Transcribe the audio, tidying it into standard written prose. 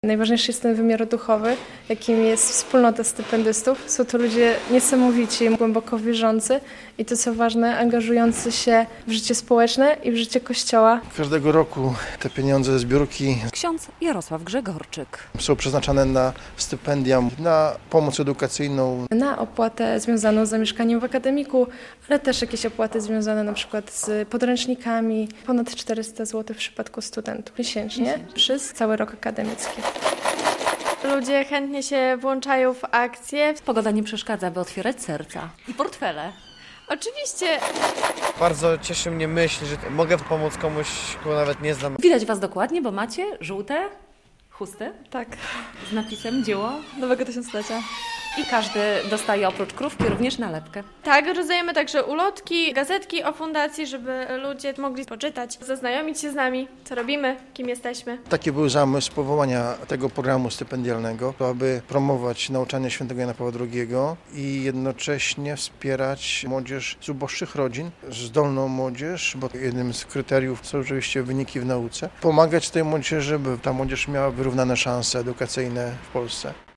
Najważniejszy jest ten wymiar duchowy, jakim jest wspólnota stypendystów. Są to ludzie niesamowici, głęboko wierzący i to co ważne, angażujący się w życie społeczne i w życie Kościoła. Każdego roku te pieniądze ze zbiórki Ksiądz Jarosław Grzegorczyk. są przeznaczane na stypendia, na pomoc edukacyjną. Na opłatę związaną z zamieszkaniem w akademiku, ale też jakieś opłaty związane na przykład z podręcznikami. Ponad 400 zł w przypadku studentów miesięcznie przez cały rok akademicki. Ludzie chętnie się włączają w akcje. Pogoda nie przeszkadza, by otwierać serca i portfele. Oczywiście Bardzo cieszy mnie myśl, że mogę pomóc komuś, kogo nawet nie znam. Widać Was dokładnie, bo macie żółte chusty tak, z napisem dzieło nowego tysiąclecia. i każdy dostaje oprócz krówki również nalepkę. Tak, rozdajemy także ulotki, gazetki o fundacji, żeby ludzie mogli poczytać, zaznajomić się z nami, co robimy, kim jesteśmy. Taki był zamysł powołania tego programu stypendialnego, aby promować nauczanie świętego Jana Pawła II i jednocześnie wspierać młodzież z uboższych rodzin, zdolną młodzież, bo jednym z kryteriów są oczywiście wyniki w nauce. Pomagać tej młodzieży, by ta młodzież miała wyrównane szanse edukacyjne w Polsce.